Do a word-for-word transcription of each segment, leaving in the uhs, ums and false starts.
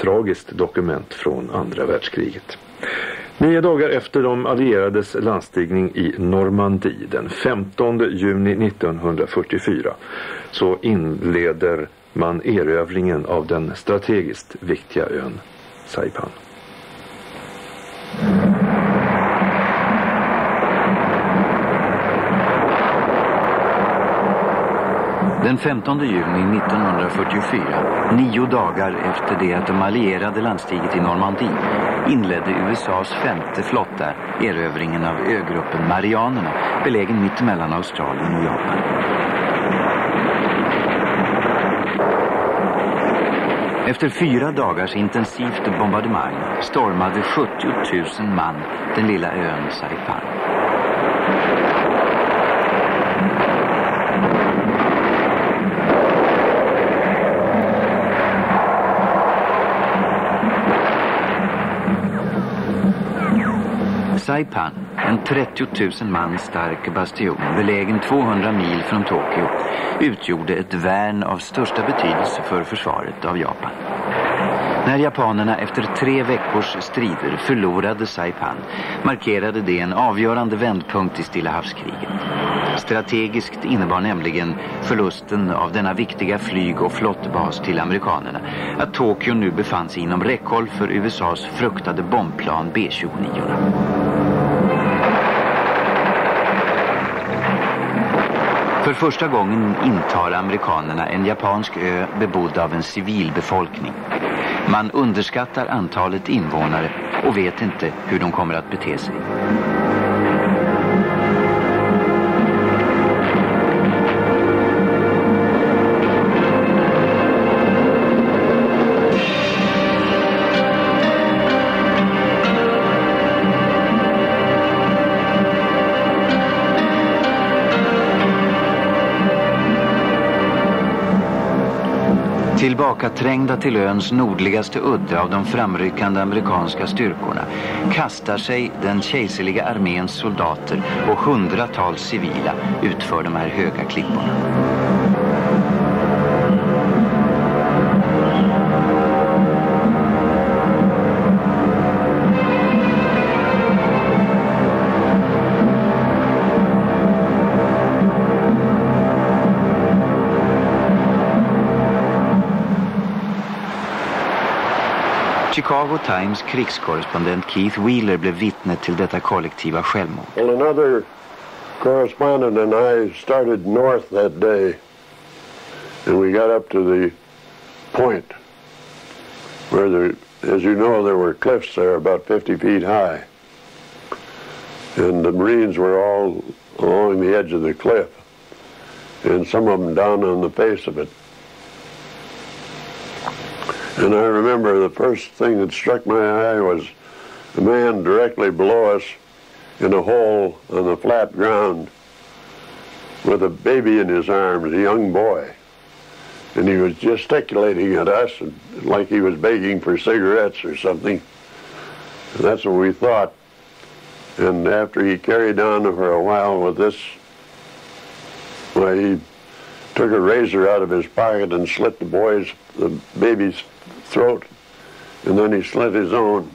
tragiskt dokument från andra världskriget. Nio dagar efter de allierades landstigning i Normandie den femtonde juni nittonhundrafyrtiofyra så inleder man erövringen av den strategiskt viktiga ön Saipan. Den femtonde juni nittonhundrafyrtiofyra, nio dagar efter det att de allierade landstigit i Normandie, inledde U S A:s femte flotta erövringen av ögruppen Marianerna, belägen mitt emellan Australien och Japan. Efter fyra dagars intensivt bombardemang stormade sjuttio tusen man den lilla ön Saipan. Saipan, en trettio tusen man stark bastion belägen tvåhundra mil från Tokyo, utgjorde ett värn av största betydelse för försvaret av Japan. När japanerna efter tre veckors strider förlorade Saipan markerade det en avgörande vändpunkt i Stilla havskriget. Strategiskt innebar nämligen förlusten av denna viktiga flyg- och flottbas till amerikanerna att Tokyo nu befann sig inom räckhåll för U S A:s fruktade bombplan B tjugonio. För första gången intar amerikanerna en japansk ö bebodd av en civilbefolkning. Man underskattar antalet invånare och vet inte hur de kommer att bete sig. Tillbakaträngda till öns nordligaste udde av de framryckande amerikanska styrkorna kastar sig den kejserliga arméns soldater och hundratals civila utför de här höga klipporna. Chicago Times krigskorrespondent Keith Wheeler blev vittne till detta kollektiva självmord. Well, another correspondent and I started north that day, and we got up to the point where there, as you know, there were cliffs there about fifty feet high, and the Marines were all along the edge of the cliff, and some of them down on the face of it. And I remember the first thing that struck my eye was a man directly below us in a hole on the flat ground with a baby in his arms, a young boy. And he was gesticulating at us like he was begging for cigarettes or something. And that's what we thought. And after he carried on for a while with this, well, he took a razor out of his pocket and slit the boy's, the baby's throat, and then he slit his own,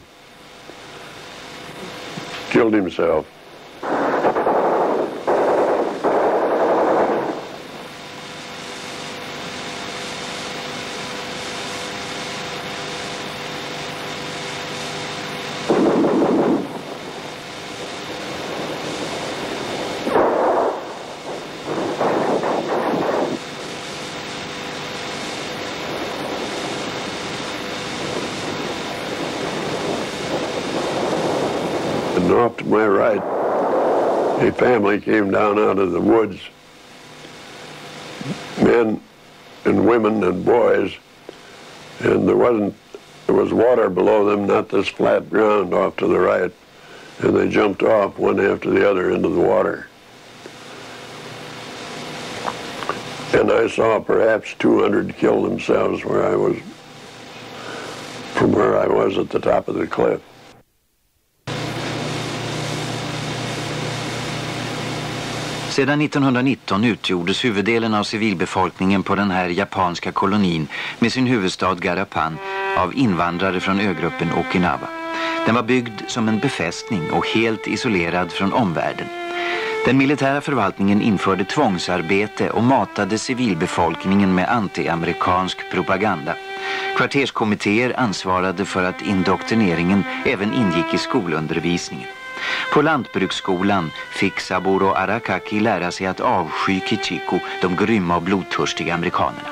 killed himself. Off to my right, a family came down out of the woods, men and women and boys, and there wasn't, there was water below them, not this flat ground off to the right, and they jumped off one after the other into the water. And I saw perhaps two hundred kill themselves where I was, from where I was at the top of the cliff. Sedan nittonhundranitton utgjordes huvuddelen av civilbefolkningen på den här japanska kolonin med sin huvudstad Garapan av invandrare från ögruppen Okinawa. Den var byggd som en befästning och helt isolerad från omvärlden. Den militära förvaltningen införde tvångsarbete och matade civilbefolkningen med anti-amerikansk propaganda. Kvarterskommittéer ansvarade för att indoktrineringen även ingick i skolundervisningen. På lantbruksskolan fick Saburo Arakaki lära sig att avsky Kichiko, de grymma och blodtörstiga amerikanerna.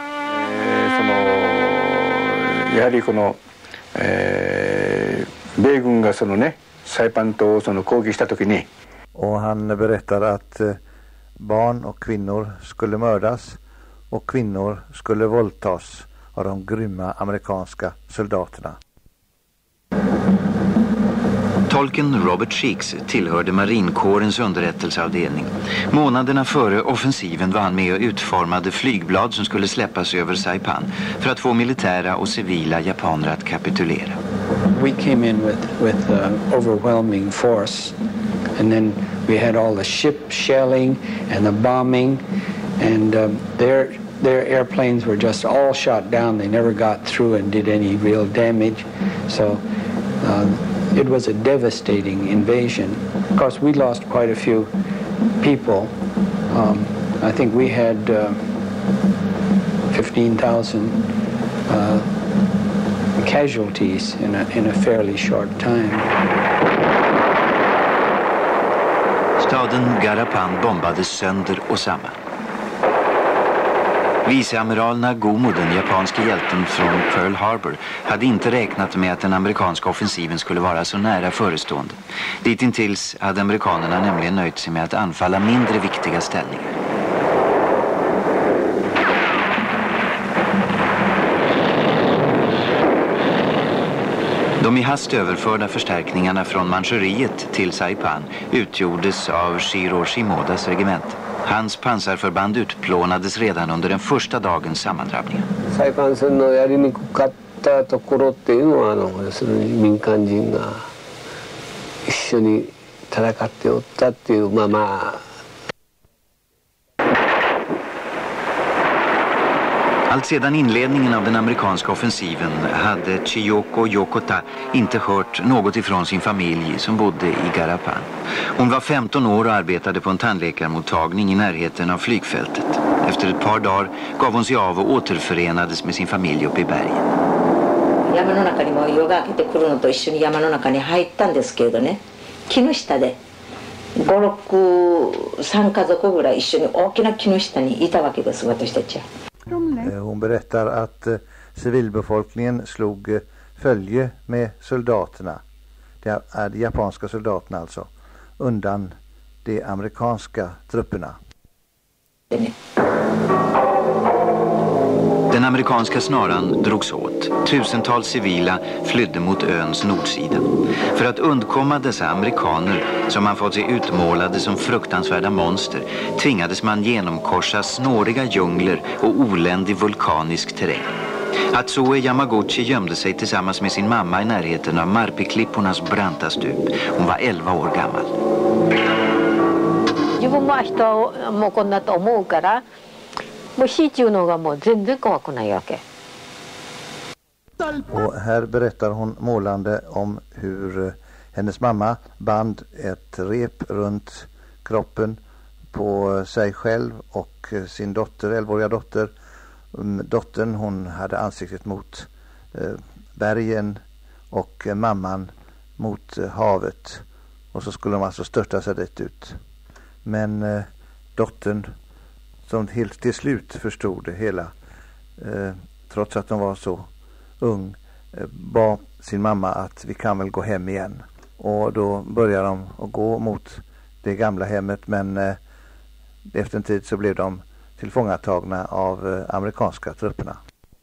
Och han berättar att barn och kvinnor skulle mördas och kvinnor skulle våldtas av de grymma amerikanska soldaterna. Tolken Robert Sheeks tillhörde marinkårens underrättelseavdelning. Månaderna före offensiven var han med och utformade flygblad som skulle släppas över Saipan för att få militära och civila japaner att kapitulera. We came in with with uh, overwhelming force, and then we had all the ship shelling and the bombing, and um, their their airplanes were just all shot down. They never got through and did any real damage. So uh, it was a devastating invasion. Of course, we lost quite a few people. Um, I think we had uh, fifteen thousand uh, casualties in a, in a fairly short time. Staden Garapan bombades sönder och samman. Viceamiral Nagumo, den japanska hjälten från Pearl Harbor, hade inte räknat med att den amerikanska offensiven skulle vara så nära förestående. Ditintills hade amerikanerna nämligen nöjt sig med att anfalla mindre viktiga ställningar. De i hast överförda förstärkningarna från Manchuriet till Saipan utgjordes av Shiro Shimodas regiment. Hans pansarförband utplånades redan under den första dagens sammandrabbningar. Saipan-senのやりにくかったところっていうのはあの要するに民間人が一緒に戦っておったっていうまあまあ Allt sedan inledningen av den amerikanska offensiven hade Chiyoko Yokota inte hört något ifrån sin familj som bodde i Garapan. Hon var femton år och arbetade på en tandläkarmottagning i närheten av flygfältet. Efter ett par dagar gav hon sig av och återförenades med sin familj uppe i bergen. 山の中にも夜が明けてくるのと一緒に山の中に入ったんですけれどね、木の下でご、ろく、さん家族ぐらい一緒に大きな木の下にいたわけです、私たちは。 Hon berättar att eh, civilbefolkningen slog eh, följe med soldaterna, det är de japanska soldaterna alltså, undan de amerikanska trupperna. Den amerikanska snaran drogs åt. Tusentals civila flydde mot öns nordsida. För att undkomma dessa amerikaner, som man fått sig utmålade som fruktansvärda monster, tvingades man genomkorsa snåriga djungler och oländig vulkanisk terräng. Hatsue Yamaguchi gömde sig tillsammans med sin mamma i närheten av Marpi-klippornas branta stup. Hon var elva år gammal. 自分は人もうこんなと思うから、もう火っていうのがもう全然怖くないわけ。 Och här berättar hon målande om hur eh, hennes mamma band ett rep runt kroppen på sig själv och eh, sin dotter, elvaåriga dotter. Um, dottern, hon hade ansiktet mot eh, bergen och eh, mamman mot eh, havet. Och så skulle de alltså störta sig dit ut. Men eh, dottern, som helt till slut förstod det hela, eh, trots att de var så ung, eh, bad sin mamma att vi kan väl gå hem igen. Och då började de att gå mot det gamla hemmet, men eh, efter en tid så blev de tillfångatagna av eh, amerikanska trupperna.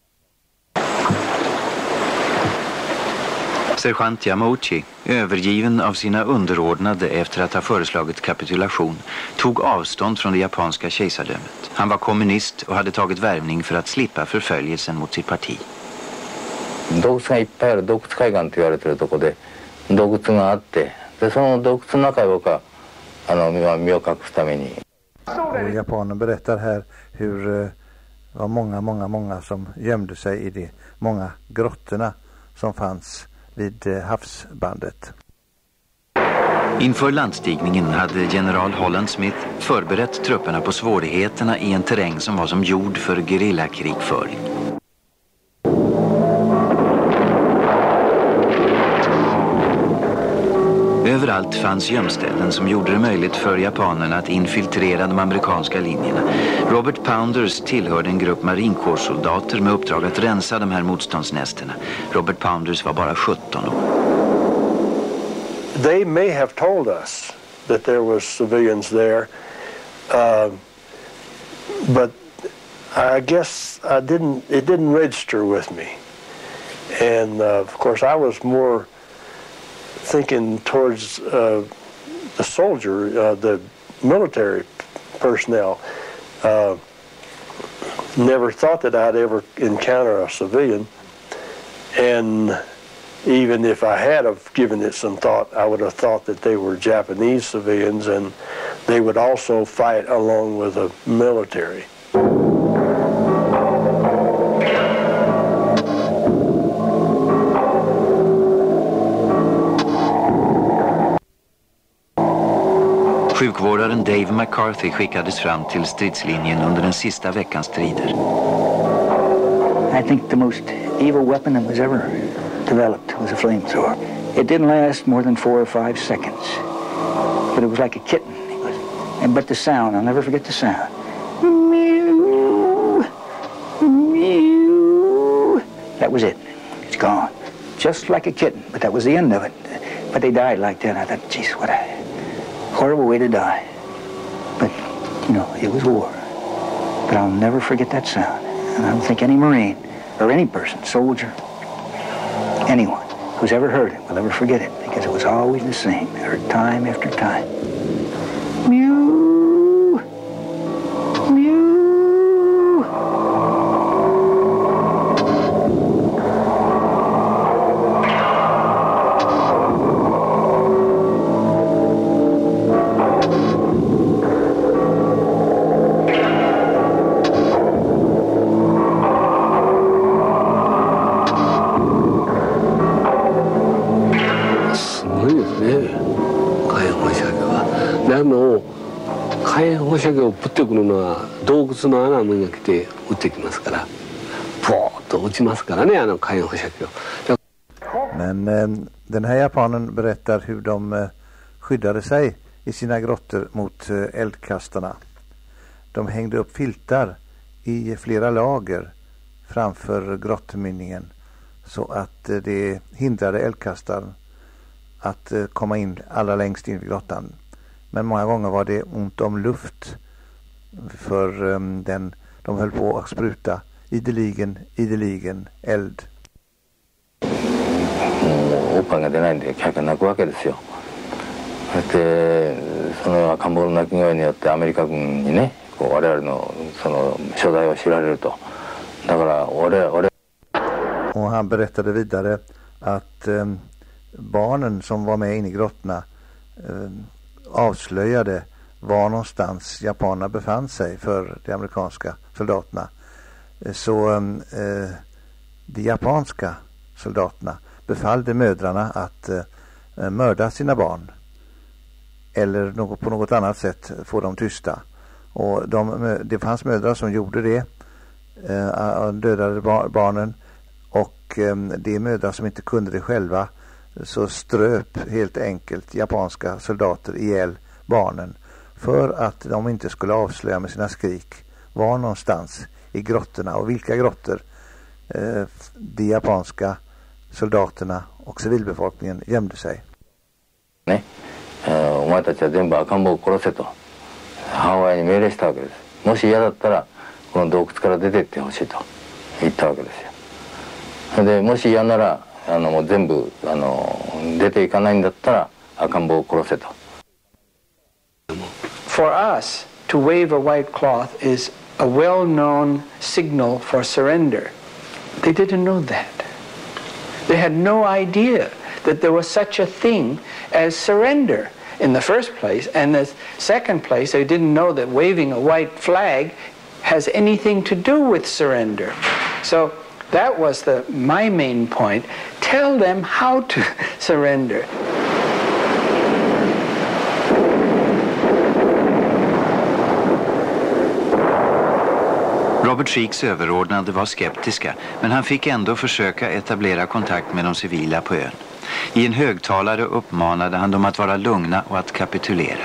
Sergeant Yamauchi, övergiven av sina underordnade efter att ha föreslagit kapitulation, tog avstånd från det japanska kejsardömet. Han var kommunist och hade tagit värvning för att slippa förföljelsen mot sitt parti. 洞窟がいっぱいある洞窟海岸と言われているところで洞窟があって、でその洞窟の中へ僕はあの身を隠すために。 Och japanen berättar här hur det var många, många, många som gömde sig i de många grottorna som fanns vid havsbandet. Inför landstigningen hade general Holland Smith förberett trupperna på svårigheterna i en terräng som var som jord för gerillakrigföring. Överallt fanns gömställen som gjorde det möjligt för japanerna att infiltrera de amerikanska linjerna. Robert Pounders tillhörde en grupp marinkårssoldater med uppdrag att rensa de här motståndsnästerna. Robert Pounders var bara sjutton år. They may have told us that there was civilians there, uh, but I guess I didn't. It didn't register with me, and uh, of course I was more thinking towards uh, the soldier, uh, the military personnel. Uh, never thought that I'd ever encounter a civilian, and even if I had have given it some thought, I would have thought that they were Japanese civilians and they would also fight along with the military. Sjukvårdaren Dave McCarthy skickades fram till stridslinjen under den sista veckans strider. I think the most evil weapon that was ever developed was a flamethrower. It didn't last more than four or five seconds, but it was like a kitten. It was, and but the sound, I'll never forget the sound. Mew, mew. That was it. It's gone. Just like a kitten, but that was the end of it. But they died like that. I thought, geez, what a horrible way to die. But, you know, it was war. But I'll never forget that sound. And I don't think any Marine or any person, soldier, anyone who's ever heard it will ever forget it, because it was always the same, heard time after time. Mew, mew. Men eh, den här japanen berättar hur de eh, skyddade sig i sina grottor mot eh, eldkastarna. De hängde upp filtar i flera lager framför grottmynningen så att eh, det hindrade eldkastaren att eh, komma in allra längst in i grottan. Men många gånger var det ont om luft för um, den, de höll på att spruta ideligen, ideligen eld. オッパイが出ないんで客が泣くわけですよ。そしてその赤ん坊の泣き声によってアメリカ軍にね、こう我々のその所在を知られると。だから俺俺 Och han berättade vidare att um, barnen som var med inne i grottorna um, avslöjade var någonstans japanerna befann sig för de amerikanska soldaterna. Så eh, de japanska soldaterna befallde mödrarna att eh, mörda sina barn eller något, på något annat sätt få dem tysta. Och de, det fanns mödrar som gjorde det, eh, dödade bar, barnen, och eh, de mödrar som inte kunde det själva, så ströp helt enkelt japanska soldater ihjäl barnen för att de inte skulle avslöja med sina skrik var någonstans i grottorna och vilka grottor eh, de japanska soldaterna och civilbefolkningen gömde sig. Nej, お前たちは全部赤ん坊を殺せと母親に命令したわけです。もし嫌だったらこの洞窟から出てってほしいと言ったわけですよ。でもし嫌ならあのもう全部あの出ていかないんだったら赤ん坊を殺せと。 For us, to wave a white cloth is a well-known signal for surrender. They didn't know that. They had no idea that there was such a thing as surrender. in the first place, and the second place, they didn't know that waving a white flag has anything to do with surrender. So that was the my main point. Tell them how to surrender. Robert Sheeks överordnade var skeptiska, men han fick ändå försöka etablera kontakt med de civila på ön. I en högtalare uppmanade han dem att vara lugna och att kapitulera.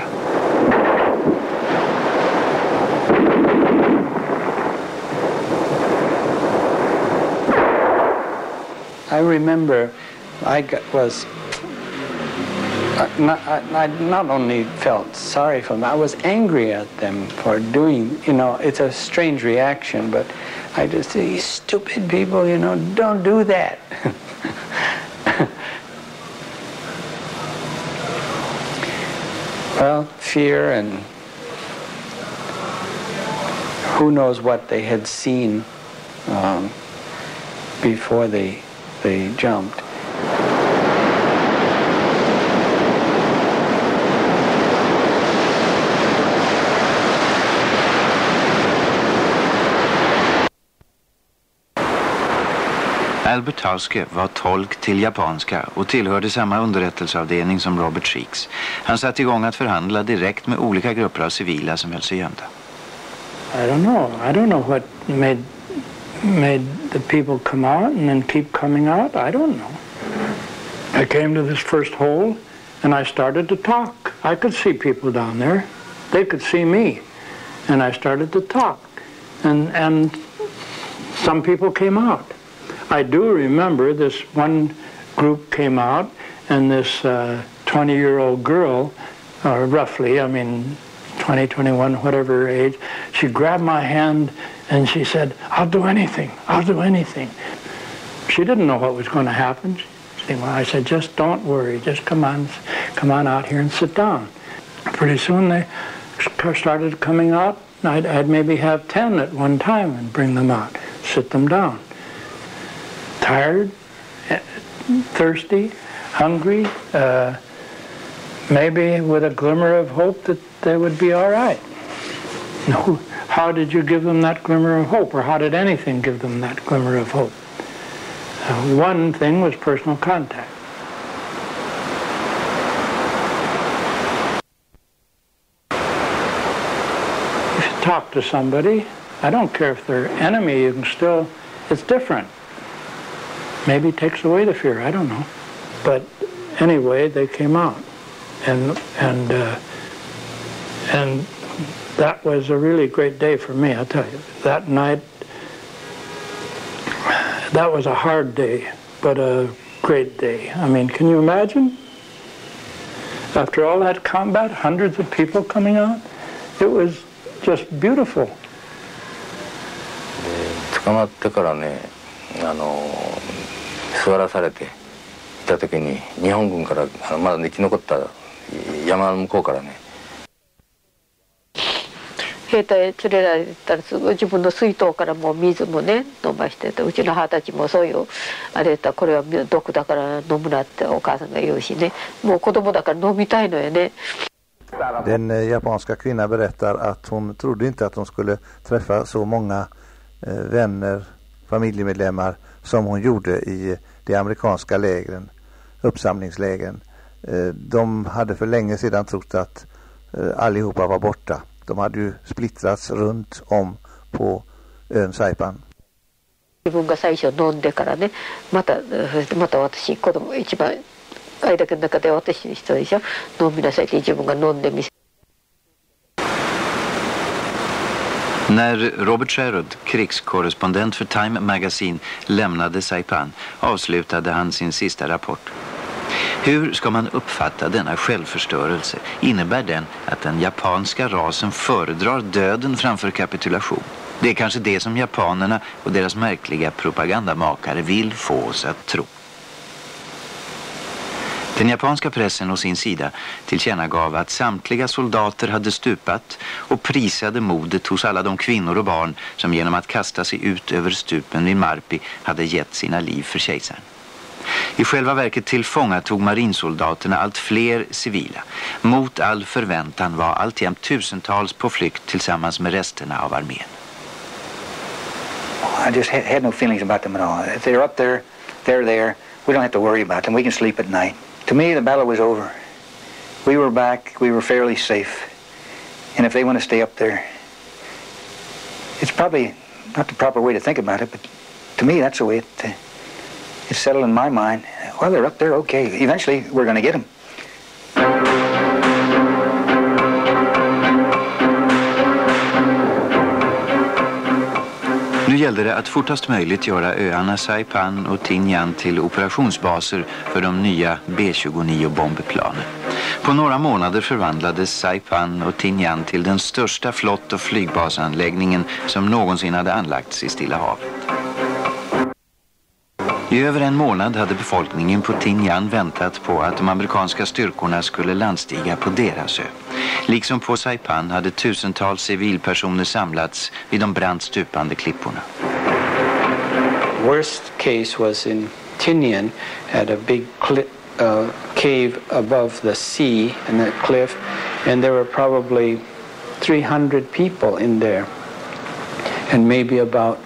I remember I got, was uh, not, I, I not only felt sorry for them, I was angry at them for doing, you know, it's a strange reaction, but I just say, you stupid people, you know, don't do that. Well, fear and who knows what they had seen um, before they they jumped. Albert Hauske var tolk till japanska och tillhörde samma underrättelseavdelning som Robert Sheeks. Han satte igång att förhandla direkt med olika grupper av civila som höll sig gömda. I don't know. I don't know what made made the people come out and then keep coming out. I don't know. I came to this first hole and I started to talk. I could see people down there. They could see me. And I started to talk. And and some people came out. I do remember this one group came out, and this uh, twenty-year-old girl, uh, roughly, I mean, twenty, twenty-one, whatever age, she grabbed my hand and she said, I'll do anything, I'll do anything. She didn't know what was going to happen. She, well, I said, just don't worry, just come on, come on out here and sit down. Pretty soon they started coming out. I'd, I'd maybe have ten at one time and bring them out, sit them down. Tired, thirsty, hungry, uh, maybe with a glimmer of hope that they would be all right. No, how did you give them that glimmer of hope, or how did anything give them that glimmer of hope? Uh, one thing was personal contact. If you talk to somebody, I don't care if they're enemy, you can still, it's different. Maybe it takes away the fear, I don't know. But anyway, they came out. And and uh, and that was a really great day for me, I'll tell you. That night, that was a hard day, but a great day. I mean, can you imagine? After all that combat, hundreds of people coming out, it was just beautiful. 捕まってからね、あの座らされていた時に日本軍からまだ生き残った山の向こうからね。 兵隊へ連れられたらすぐ自分の水筒からもう水もね飲ましてて、うちの母たちもそういうあれだったらこれは毒だから飲むなってお母さんが言うしね、もう子供だから飲みたいのよね。 Den japanska kvinnan berättar att hon trodde inte att hon skulle träffa så många vänner, familjemedlemmar som hon gjorde i de amerikanska lägren, uppsamlingslägren. De hade för länge sedan trott att allihopa var borta. De hade ju splittrats runt om på ön Saipan. 自分が最初飲んでからね、またまた私子供一番間の中で私一人でしょ、飲みなさいって自分が飲んでみせ。 När Robert Sherrod, krigskorrespondent för Time Magazine, lämnade Saipan avslutade han sin sista rapport. Hur ska man uppfatta denna självförstörelse? Innebär den att den japanska rasen föredrar döden framför kapitulation? Det är kanske det som japanerna och deras märkliga propagandamakare vill få oss att tro. Den japanska pressen å sin sida tillkännagav att samtliga soldater hade stupat och prisade modet hos alla de kvinnor och barn som genom att kasta sig ut över stupen vid Marpi hade gett sina liv för kejsaren. I själva verket tillfångatog marinsoldaterna allt fler civila. Mot all förväntan var alltjämt tusentals på flykt tillsammans med resterna av armén. I just had, had no feelings about them at all. If they're up there, they're there. We don't have to worry about them. We can sleep at night. To me, the battle was over. We were back. We were fairly safe. And if they want to stay up there, it's probably not the proper way to think about it, but to me, that's the way it, uh, it's settled in my mind. Well, they're up there, okay. Eventually, we're going to get them. Nu gällde det att fortast möjligt göra öarna Saipan och Tinian till operationsbaser för de nya B tjugonio bombplanen. På några månader förvandlades Saipan och Tinian till den största flott- och flygbasanläggningen som någonsin hade anlagts i Stilla havet. I över en månad hade befolkningen på Tinian väntat på att de amerikanska styrkorna skulle landstiga på deras ö. Liksom på Saipan hade tusentals civilpersoner samlats vid de brant stupande klipporna. Worst case was in Tinian at a big cli- uh, cave above the sea and that cliff, and there were probably three hundred people in there, and maybe about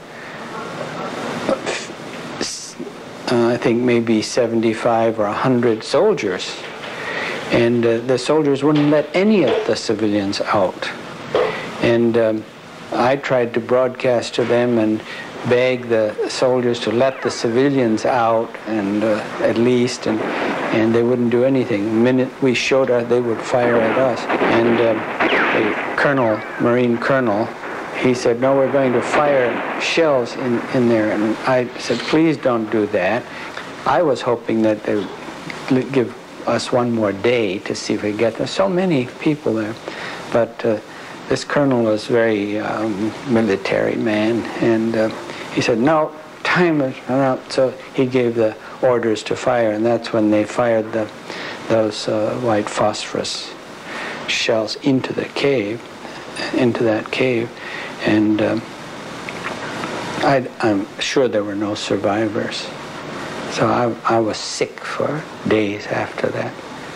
Uh, I think maybe seventy-five or one hundred soldiers. And uh, the soldiers wouldn't let any of the civilians out. And um, I tried to broadcast to them and beg the soldiers to let the civilians out, and uh, at least, and, and they wouldn't do anything. The minute we showed her, they would fire at us. And uh, the colonel, Marine colonel, he said, no, we're going to fire shells in, in there. And I said, please don't do that. I was hoping that they would give us one more day to see if we get there. So many people there. But uh, this colonel was very um, military man. And uh, he said, no, time is run out. So he gave the orders to fire. And that's when they fired the, those uh, white phosphorus shells into the cave, into that cave. And um, I, I'm sure there were no survivors. So I, I was sick for days after that.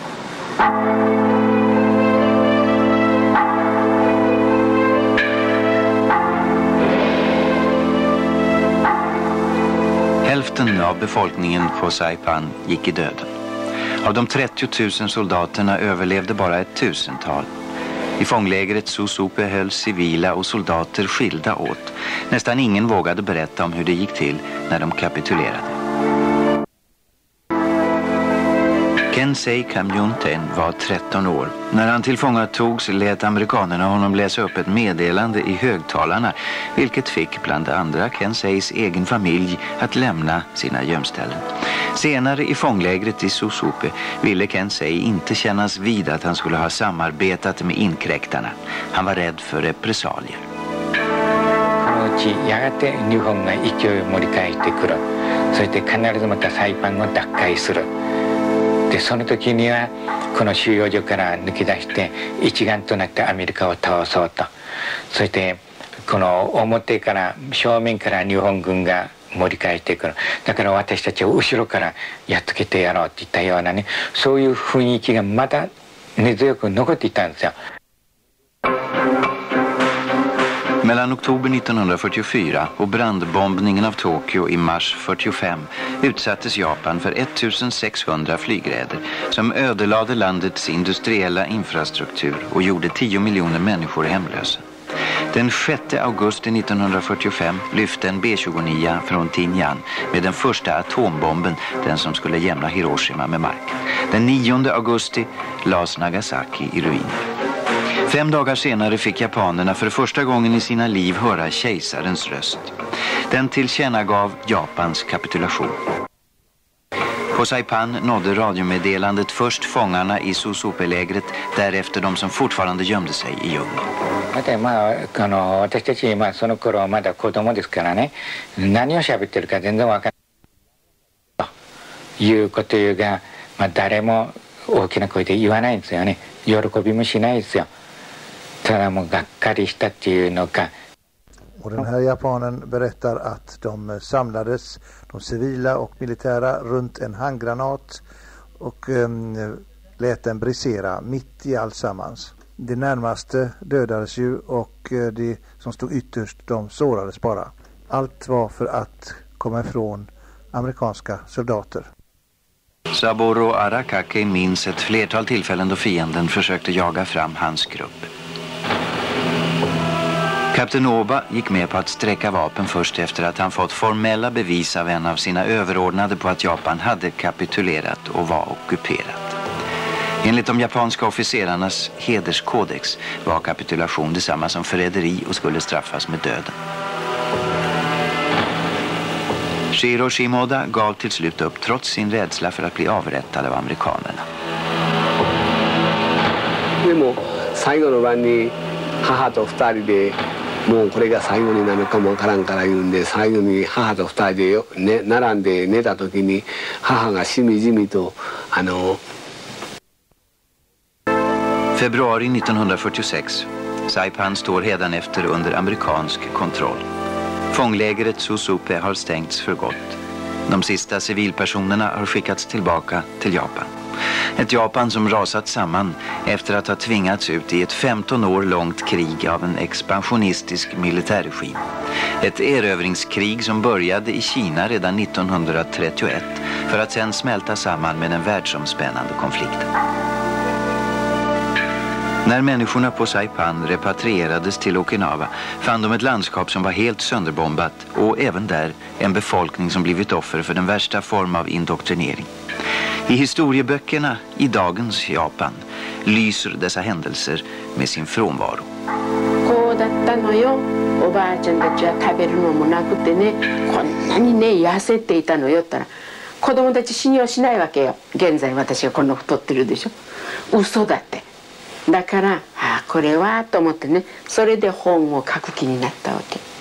Hälften av befolkningen på Saipan gick i döden. Av de trettio tusen soldaterna överlevde bara ett tusental. I fånglägret Susupe hölls civila och soldater skilda åt. Nästan ingen vågade berätta om hur det gick till när de kapitulerade. Kensei Kamyunten var tretton år. När han tillfångatogs lät amerikanerna honom läsa upp ett meddelande i högtalarna, vilket fick bland andra Kenseis egen familj att lämna sina gömställen. Senare i fånglägret i Susupe ville Kensei inte kännas vid att han skulle ha samarbetat med inkräktarna. Han var rädd för repressalier. やがて日本が勢いを盛り返してくる。そして必ずまたサイパンを奪回する。でその時にはこの収容所から抜け出して一丸となってアメリカを倒そうと。そしてこの表から正面から日本軍が盛り返してくる。だから私たちを後ろからやっつけてやろうっていったようなね、そういう雰囲気がまだ根強く残っていたんですよ。 Mellan oktober nittonhundrafyrtiofyra och brandbombningen av Tokyo i mars fyrtiofem utsattes Japan för ettusensexhundra flygräder som ödelade landets industriella infrastruktur och gjorde tio miljoner människor hemlösa. Den sjätte augusti nittonhundrafyrtiofem lyfte en B tjugonio från Tinian med den första atombomben, den som skulle jämna Hiroshima med marken. Den nionde augusti lades Nagasaki i ruiner. Fem dagar senare fick japanerna för första gången i sina liv höra kejsarens röst. Den tillkännagav Japans kapitulation. På Saipan nådde radiomeddelandet först fångarna i Susupe-lägret, därefter de som fortfarande gömde sig i djungeln. まあ、あの私たち、まあ、その頃はまだ子供ですからね、何を喋ってるか全然わからないということが、まあ、誰も大きな声で言わないんですよね。喜びもしないですよ。ただもうがっかりしたっていうのか。 Och den här japanen berättar att de samlades, de civila och militära, runt en handgranat och um, lät den brisera mitt i allsammans. De närmaste dödades ju och de som stod ytterst, de sårades bara. Allt var för att komma ifrån amerikanska soldater. Saburo Arakaki minns ett flertal tillfällen då fienden försökte jaga fram hans grupp. Kapten Oba gick med på att sträcka vapen först efter att han fått formella bevis av en av sina överordnade på att Japan hade kapitulerat och var ockuperat. Enligt de japanska officerarnas hederskodex var kapitulation detsamma som förräderi och skulle straffas med döden. Shiro Shimoda gav till slut upp trots sin rädsla för att bli avrättad av amerikanerna. でも最後の晩に母と二人でもうこれが最後になるかもわからんから言うんで最後に母と二人でよ、ね、並んで寝た時に母がしみじみとあの Februari nittonhundrafyrtiosex. Saipan står hädanefter under amerikansk kontroll. Fånglägret Susupe har stängts för gott. De sista civilpersonerna har skickats tillbaka till Japan. Ett Japan som rasat samman efter att ha tvingats ut i ett femton år långt krig av en expansionistisk militärregim. Ett erövringskrig som började i Kina redan nittonhundratrettioett för att sedan smälta samman med den världsomspännande konflikten. När människorna på Saipan repatrierades till Okinawa fann de ett landskap som var helt sönderbombat och även där en befolkning som blivit offer för den värsta form av indoktrinering. I historieböckerna i dagens Japan lyser dessa händelser med sin frånvaro. こうだったのよ。おばあちゃんたちは食べるのもなくてね、こんなにね痩せていたのよったら、子供たち信用しないわけよ。現在私がこんな太ってるでしょ。嘘だって。だから、ああこれはと思ってね、それで本を書く気になったわけ。